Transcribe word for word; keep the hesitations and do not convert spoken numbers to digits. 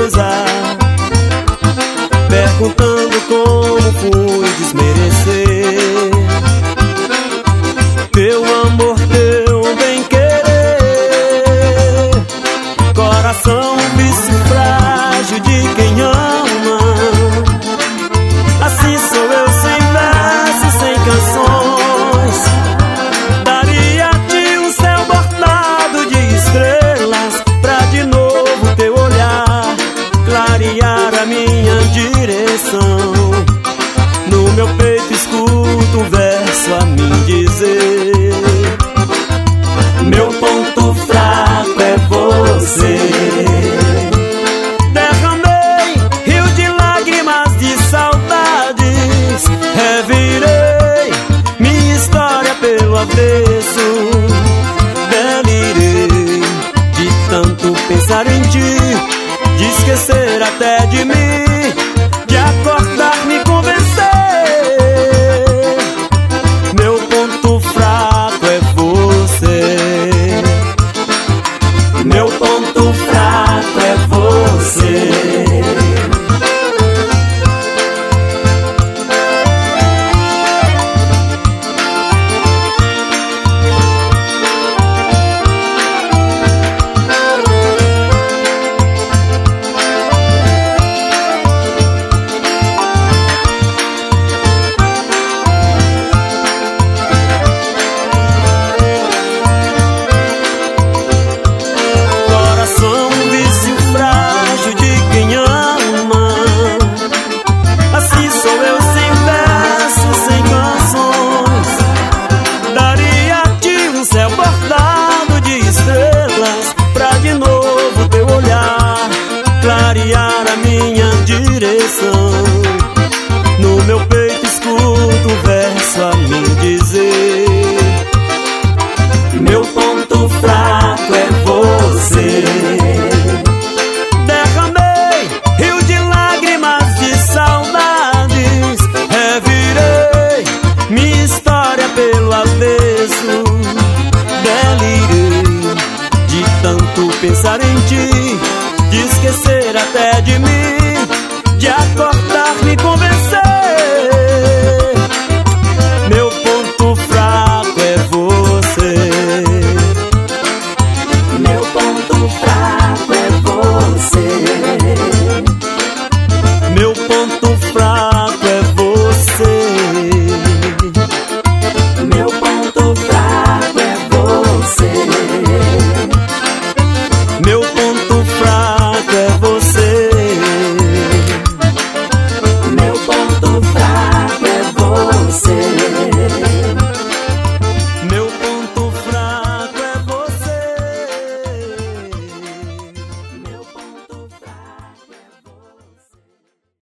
acusar, perguntando como fui desmerecer teu amor, teu bem-querer. Coração vício frágil de quem ama, assim sou eu, sem versos, sem canções. Daria-te um céu bordado de estrelas pra de novo teu olhar clarear a minha direção. No meu peito escuto um verso a me dizer: meu ponto fraco é você. Derramei rio de lágrimas de saudades, revirei minha história pelo avesso. Delirei de tanto pensar em ti, de esquecer até de mim, de acordar me convencer. Meu ponto fraco é você. Meu ponto fraco é você. Clarear a minha direção. No meu peito escuto um verso a me dizer: meu ponto fraco é você. Derramei rio de lágrimas de saudades, revirei minha história pelo avesso. Delirei de tanto pensar em ti, de esquecer até de mim,